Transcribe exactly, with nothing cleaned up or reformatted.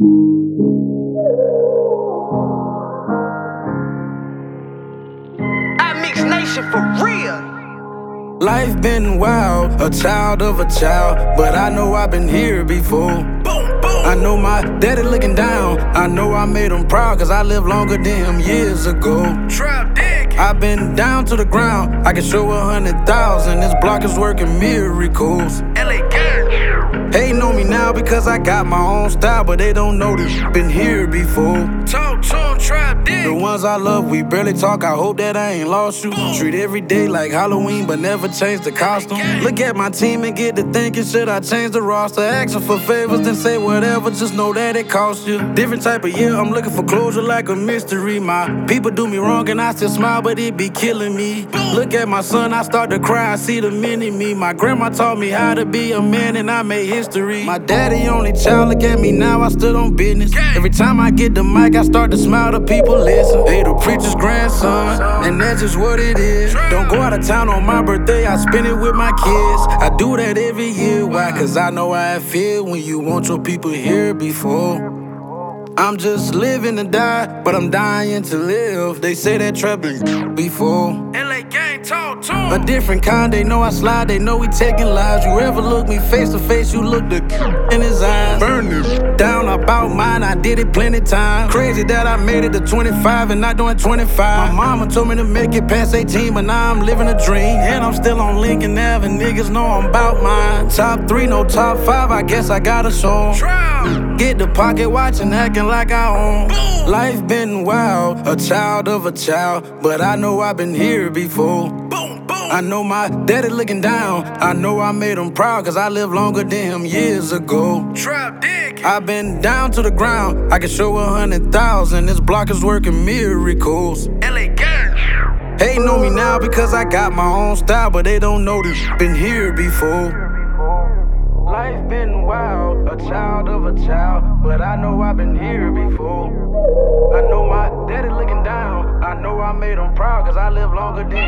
I Mix Nation for real. Life been wild, a child of a child, but I know I've been here before. Boom, boom. I know my daddy looking down, I know I made him proud, cause I lived longer than him years ago. Trap dick. I've been down to the ground, I can show a hundred thousand, this block is working miracles. L A gang. Hating on me now because I got my own style, but they don't know this been here before. Talk to him, trap dick. The ones I love, we barely talk, I hope that I ain't lost you. Treat every day like Halloween, but never change the costume. Look at my team and get to thinking, should I change the roster? Asking for favors, then say whatever, just know that it costs you. Different type of year, I'm looking for closure like a mystery. My people do me wrong and I still smile, but it be killing me. Look at my son, I start to cry, I see the mini me. My grandma taught me how to be a man and I made history. My daddy only child, look at me now, I stood on business. Every time I get the mic, I start to smile, the people listen. Hey, the preacher's grandson, and that's just what it is. Don't go out of town on my birthday, I spend it with my kids. I do that every year, why? Cause I know how it feel when you want your people here before. I'm just living to die, but I'm dying to live. They say that trapping before. L A gang, talk to him. A different kind, they know I slide, they know we taking lives. You ever look me face to face, you look the in his eyes. Burn him down about mine, I did it plenty times. Crazy that I made it to twenty-five and not doing twenty-five. My mama told me to make it past eighteen, but now I'm living a dream. And I'm still on Lincoln Ave, and niggas know I'm about mine. Top three, no top five, I guess I gotta show 'em. Trap. Get the pocket watch and acting like I own. Boom. Life been wild, a child of a child, but I know I've been here before. Boom, boom. I know my daddy looking down, I know I made him proud, cause I lived longer than him years ago. Trap dick. I've been down to the ground, I can show a hundred thousand, this block is working miracles. L A gang. Hating on me now because I got my own style, but they don't know this been here before. Life been wild, a child of a child, but I know I've been here before. I know my daddy looking down, I know I made him proud, cause I lived longer than